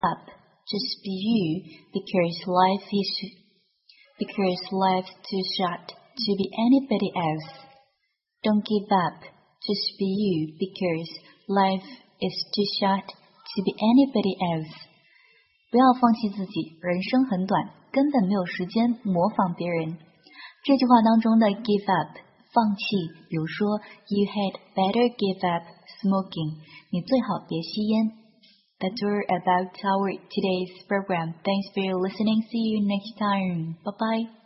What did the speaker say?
up, just be you, because life's too short to be anybody else. Don't give up, just be you, because life is too short to be anybody else. 不要放弃自己，人生很短，根本没有时间模仿别人。这句话当中的 give up 放弃，比如说 You had better give up smoking， 你最好别吸烟。That's all about our today's program. Thanks for listening. See you next time. Bye bye.